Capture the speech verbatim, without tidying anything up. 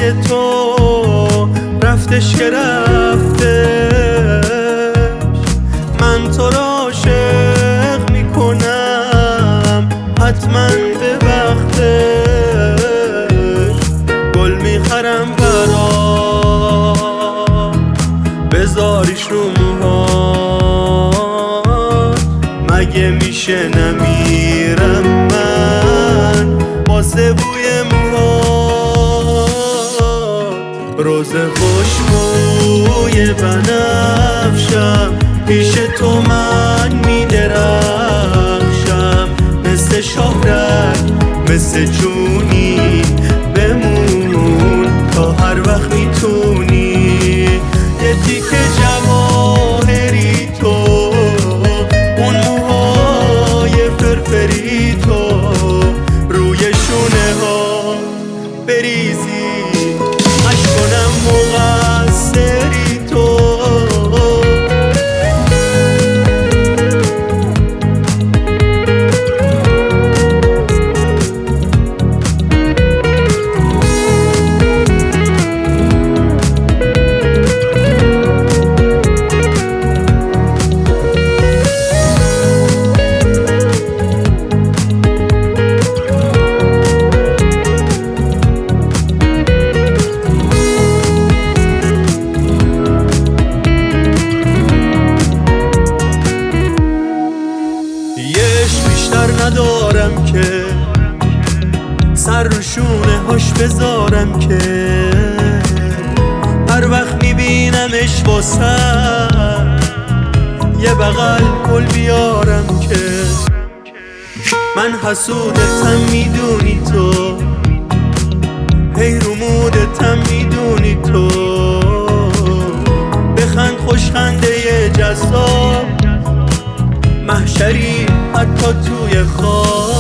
تو رفتش که رفتش. من تو را عاشق میکنم حتما به وقتش. گل میخرم برات بذاریش رو موهات. مگه میشه نمیرم من واسه بوی موهات. روز خوشبوی بنفشم پیش تو من میدرخشم. مثل شهرک مثل جونی بمون تا هر وقت میتونی. یه تیکه جواهری تو اون موهای فرفری تو روی شونه ها بریزی اش کنم مقصری تو. بیشتر ندارم که سر رو شونه هاش بذارم که هر وقت میبینمش واسم یه بغل گل بیارم که. من حسودتم میدونی تو هی رو مودتم میدونی تو. بخند خوشخنده جذاب محشری حتی توی خواب.